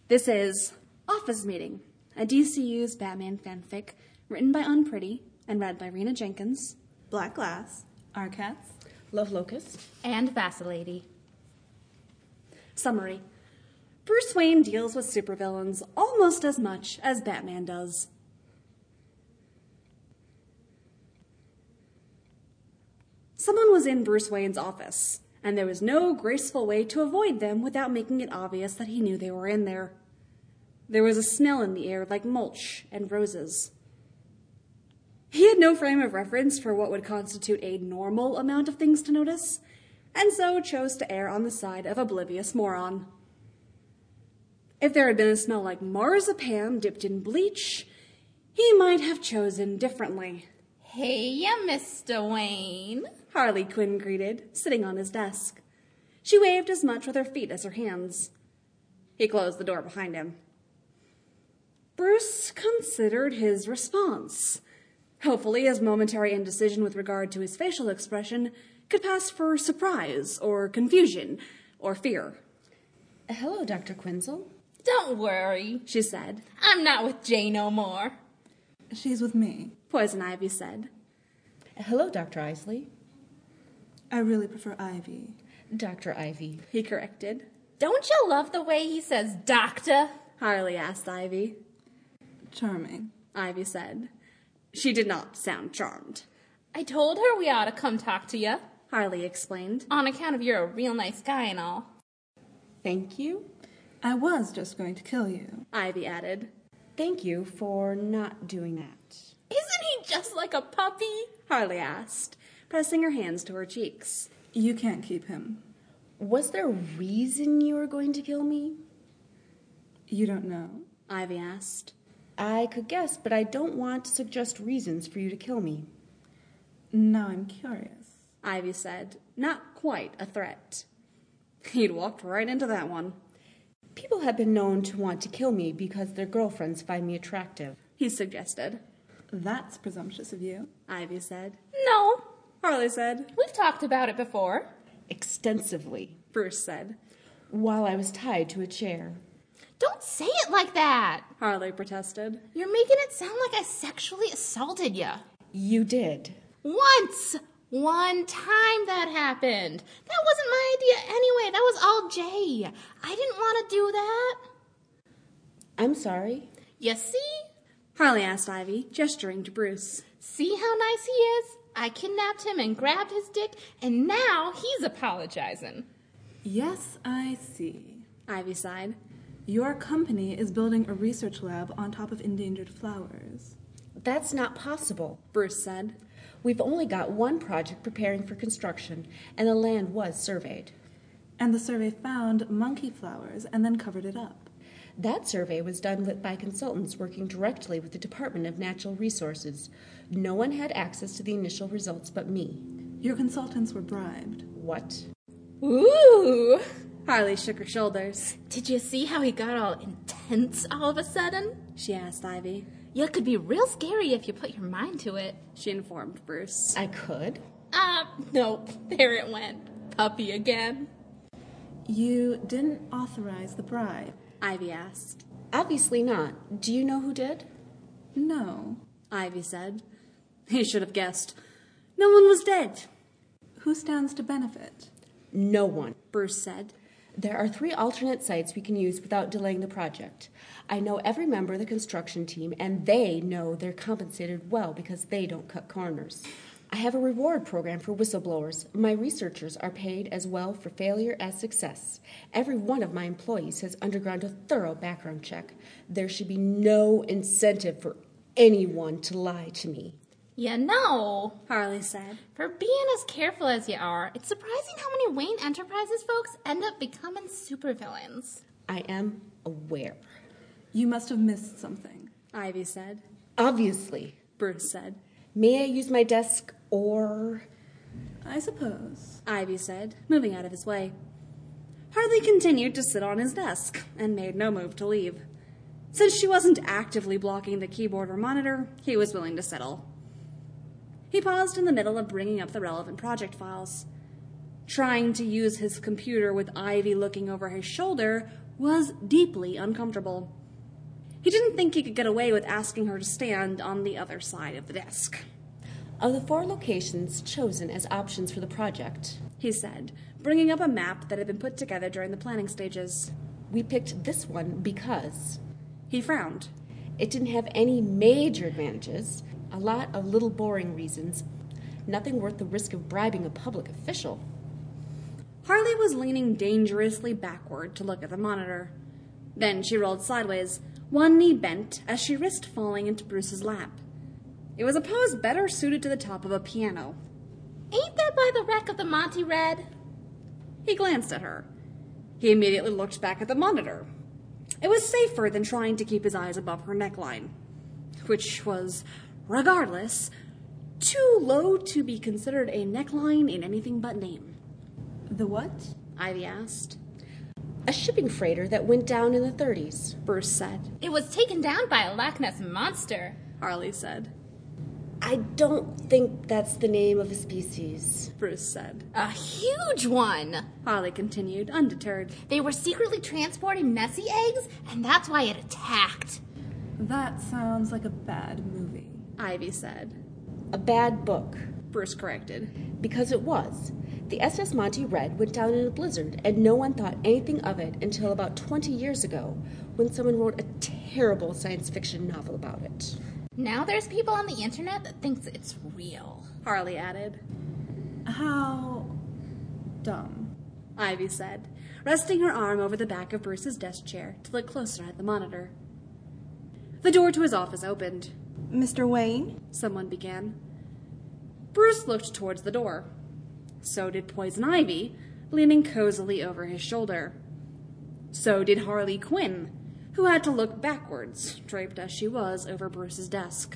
This is Office Meeting, a DCU's Batman fanfic written by Unpretty and read by Rena Jenkins, Black Glass, Arcats, Love Locust, and Vacillady. Summary. Bruce Wayne deals with supervillains almost as much as Batman does. Someone was in Bruce Wayne's office, and there was no graceful way to avoid them without making it obvious that he knew they were in there. There was a smell in the air like mulch and roses. He had no frame of reference for what would constitute a normal amount of things to notice, and so chose to err on the side of oblivious moron. If there had been a smell like marzipan dipped in bleach, he might have chosen differently. Hey, Mr. Wayne. Harley Quinn greeted, sitting on his desk. She waved as much with her feet as her hands. He closed the door behind him. Bruce considered his response. Hopefully, his momentary indecision with regard to his facial expression could pass for surprise, or confusion, or fear. Hello, Dr. Quinzel. Don't worry, She said. I'm not with Jay no more. She's with me. Poison Ivy said. Hello, Dr. Isley. I really prefer Ivy. Dr. Ivy. He corrected. Don't you love the way he says doctor? Harley asked Ivy. Charming. Ivy said. She did not sound charmed. I told her we ought to come talk to you, Harley explained. on account of you're a real nice guy and all. Thank you. I was just going to kill you. Ivy added. Thank you for not doing that. Isn't he just like a puppy? Harley asked, pressing her hands to her cheeks. You can't keep him. Was there a reason you were going to kill me? You don't know. Ivy asked. I could guess, but I don't want to suggest reasons for you to kill me. Now I'm curious. Ivy said, not quite a threat. He'd walked right into that one. People have been known to want to kill me because their girlfriends find me attractive. He suggested. That's presumptuous of you. Ivy said. No, Harley said. we've talked about it before. Extensively. Bruce said. While I was tied to a chair. Don't say it like that. Harley protested. You're making it sound like I sexually assaulted you. You did. Once. One time that happened. That wasn't my idea anyway. That was all Jay. I didn't want to do that. I'm sorry. You see? Harley asked Ivy, gesturing to Bruce. See how nice he is? I kidnapped him and grabbed his dick, and now he's apologizing. Yes, I see. Ivy sighed. Your company is building a research lab on top of endangered flowers. That's not possible. Bruce said. We've only got one project preparing for construction, and the land was surveyed. And the survey found monkey flowers and then covered it up. That survey was done by consultants working directly with the Department of Natural Resources. No one had access to the initial results but me. Your consultants were bribed. What? Ooh. Harley shook her shoulders. Did you see how he got all intense all of a sudden? She asked Ivy. Yeah, it could be real scary if you put your mind to it. She informed Bruce. I could. Nope. There it went. Puppy again. You didn't authorize the bribe. Ivy asked. Obviously not. Do you know who did? No. Ivy said. He should have guessed. No one was dead. Who stands to benefit? No one. Bruce said. There are 3 alternate sites we can use without delaying the project. I know every member of the construction team, and they know they're compensated well because they don't cut corners. I have a reward program for whistleblowers. My researchers are paid as well for failure as success. Every one of my employees has undergone a thorough background check. There should be no incentive for anyone to lie to me. You know, Harley said. for being as careful as you are, it's surprising how many Wayne Enterprises folks end up becoming supervillains. I am aware. You must have missed something. Ivy said. Obviously. Bruce said. May I use my desk or... I suppose. Ivy said, moving out of his way. Harley continued to sit on his desk and made no move to leave. Since she wasn't actively blocking the keyboard or monitor, he was willing to settle. He paused in the middle of bringing up the relevant project files. Trying to use his computer with Ivy looking over his shoulder was deeply uncomfortable. He didn't think he could get away with asking her to stand on the other side of the desk. Of the 4 locations chosen as options for the project, He said, bringing up a map that had been put together during the planning stages. we picked this one because He frowned. it didn't have any major advantages, a lot of little boring reasons, nothing worth the risk of bribing a public official. Harley was leaning dangerously backward to look at the monitor. Then she rolled sideways, one knee bent as she risked falling into Bruce's lap. It was a pose better suited to the top of a piano. Ain't that by the wreck of the Monty Red? He glanced at her. He immediately looked back at the monitor. It was safer than trying to keep his eyes above her neckline, which was, regardless, too low to be considered a neckline in anything but name. The what? Ivy asked. A shipping freighter that went down in the 30s. Bruce said. It was taken down by a Loch Ness monster. Harley said. I don't think that's the name of a species. Bruce said. A huge one. Harley continued, undeterred. They were secretly transporting Nessie eggs, and that's why it attacked. That sounds like a bad movie. Ivy said. A bad book. Bruce corrected. Because it was. The SS Monty Red went down in a blizzard, and no one thought anything of it until about 20 years ago, when someone wrote a terrible science fiction novel about it. Now there's people on the internet that thinks it's real. Harley added. How dumb. Ivy said, resting her arm over the back of Bruce's desk chair to look closer at the monitor. The door to his office opened. Mr. Wayne? Someone began. Bruce looked towards the door. So did Poison Ivy, leaning cozily over his shoulder. So did Harley Quinn, who had to look backwards, draped as she was over Bruce's desk.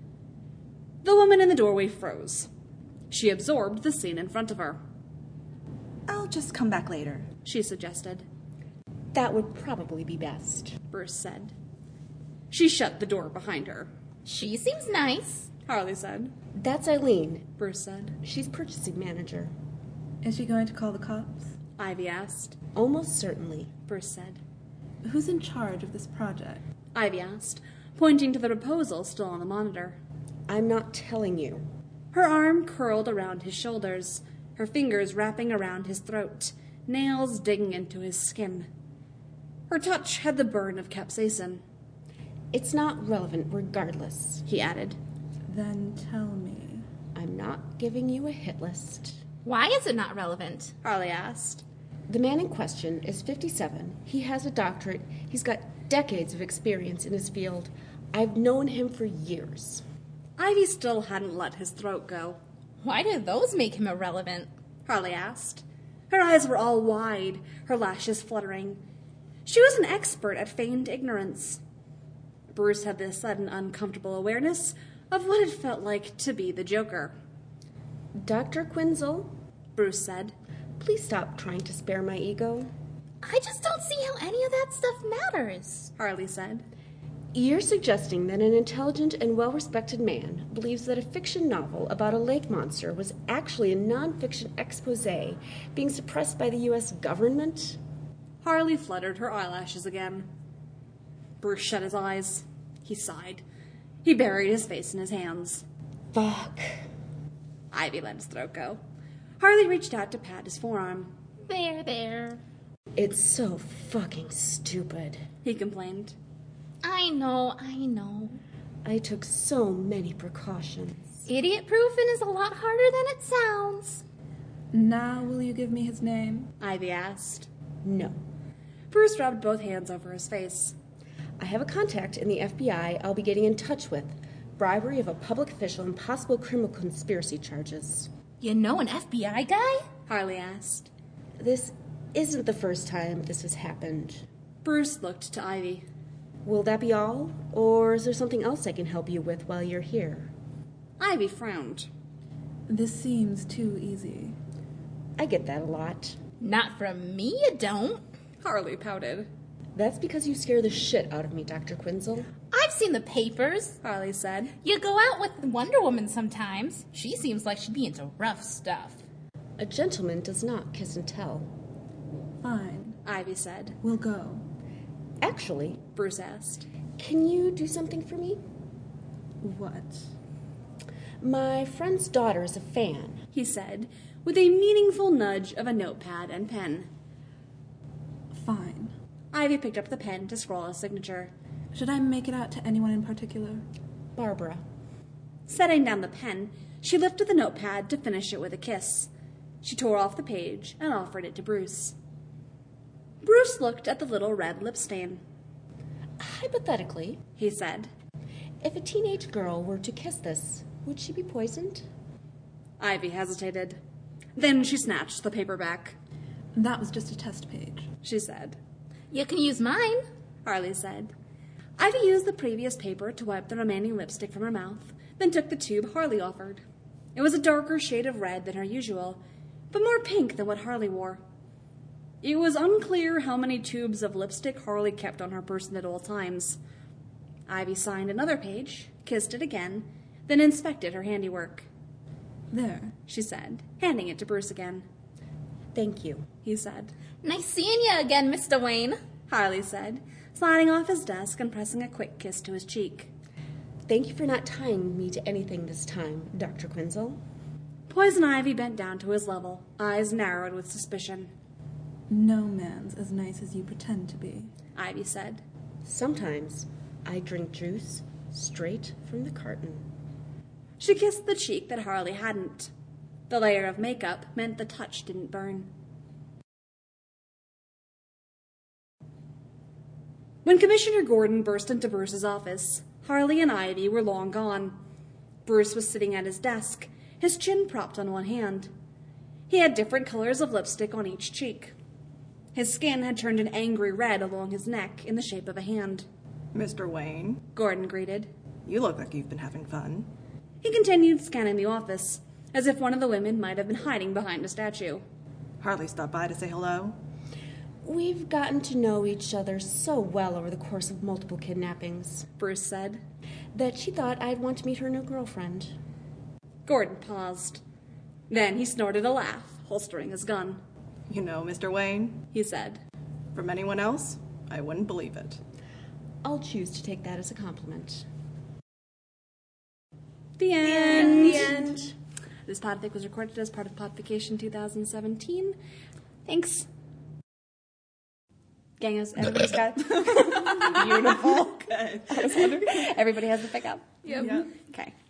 The woman in the doorway froze. She absorbed the scene in front of her. I'll just come back later. She suggested. That would probably be best. Bruce said. She shut the door behind her. She seems nice. Harley said. That's Eileen. Bruce said. She's purchasing manager. Is she going to call the cops? Ivy asked. Almost certainly. Bruce said. Who's in charge of this project? Ivy asked, pointing to the proposal still on the monitor. I'm not telling you. Her arm curled around his shoulders, her fingers wrapping around his throat, nails digging into his skin. Her touch had the burn of capsaicin. It's not relevant regardless, He added. Then tell me. I'm not giving you a hit list. Why is it not relevant? Harley asked. The man in question is 57. He has a doctorate. He's got decades of experience in his field. I've known him for years. Ivy still hadn't let his throat go. Why do those make him irrelevant? Harley asked. Her eyes were all wide, her lashes fluttering. She was an expert at feigned ignorance. Bruce had this sudden uncomfortable awareness of what it felt like to be the Joker. Dr. Quinzel, Bruce said. please stop trying to spare my ego. I just don't see how any of that stuff matters. Harley said. You're suggesting that an intelligent and well-respected man believes that a fiction novel about a lake monster was actually a non-fiction expose being suppressed by the U.S. government? Harley fluttered her eyelashes again. Bruce shut his eyes. He sighed. He buried his face in his hands. Fuck. Ivy let his throat go. Harley reached out to pat his forearm. There. It's so fucking stupid. He complained. I know. I took so many precautions. Idiot-proofing is a lot harder than it sounds. Now will you give me his name? Ivy asked. No. Bruce rubbed both hands over his face. I have a contact in the FBI I'll be getting in touch with. Bribery of a public official and possible criminal conspiracy charges. You know an FBI guy? Harley asked. This isn't the first time this has happened. Bruce looked to Ivy. Will that be all? Or is there something else I can help you with while you're here? Ivy frowned. This seems too easy. I get that a lot. Not from me, you don't. Harley pouted. That's because you scare the shit out of me, Dr. Quinzel. I've seen the papers. Harley said. You go out with Wonder Woman sometimes. She seems like she'd be into rough stuff. A gentleman does not kiss and tell. Fine. Ivy said. We'll go. Actually, Bruce asked. can you do something for me? What? My friend's daughter is a fan. He said, with a meaningful nudge of a notepad and pen. Fine. Ivy picked up the pen to scrawl a signature. Should I make it out to anyone in particular? Barbara. Setting down the pen, she lifted the notepad to finish it with a kiss. She tore off the page and offered it to Bruce. Bruce looked at the little red lip stain. Hypothetically, He said. if a teenage girl were to kiss this, would she be poisoned? Ivy hesitated. Then she snatched the paper back. That was just a test page. She said. You can use mine. Harley said. Ivy used the previous paper to wipe the remaining lipstick from her mouth, then took the tube Harley offered. It was a darker shade of red than her usual, but more pink than what Harley wore. It was unclear how many tubes of lipstick Harley kept on her person at all times. Ivy signed another page, kissed it again, then inspected her handiwork. There. She said, handing it to Bruce again. Thank you. He said. Nice seeing you again, Mr. Wayne. Harley said, sliding off his desk and pressing a quick kiss to his cheek. Thank you for not tying me to anything this time, Dr. Quinzel. Poison Ivy bent down to his level, eyes narrowed with suspicion. No man's as nice as you pretend to be. Ivy said. Sometimes I drink juice straight from the carton. She kissed the cheek that Harley hadn't. The layer of makeup meant the touch didn't burn. When Commissioner Gordon burst into Bruce's office, Harley and Ivy were long gone. Bruce was sitting at his desk, his chin propped on one hand. He had different colors of lipstick on each cheek. His skin had turned an angry red along his neck in the shape of a hand. Mr. Wayne, Gordon greeted. you look like you've been having fun. He continued scanning the office, as if one of the women might have been hiding behind a statue. Harley stopped by to say hello. We've gotten to know each other so well over the course of multiple kidnappings Bruce said. that she thought I'd want to meet her new girlfriend. Gordon paused. Then he snorted a laugh, holstering his gun. You know, Mr. Wayne, He said. from anyone else, I wouldn't believe it. I'll choose to take that as a compliment. The end. The end. This podfic was recorded as part of Podfication 2017. Thanks. Gang, everybody's got beautiful. Good. Everybody has the pickup. Yep. Okay.